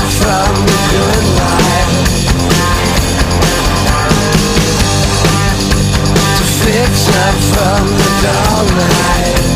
from the good life, to fix up from the dark night.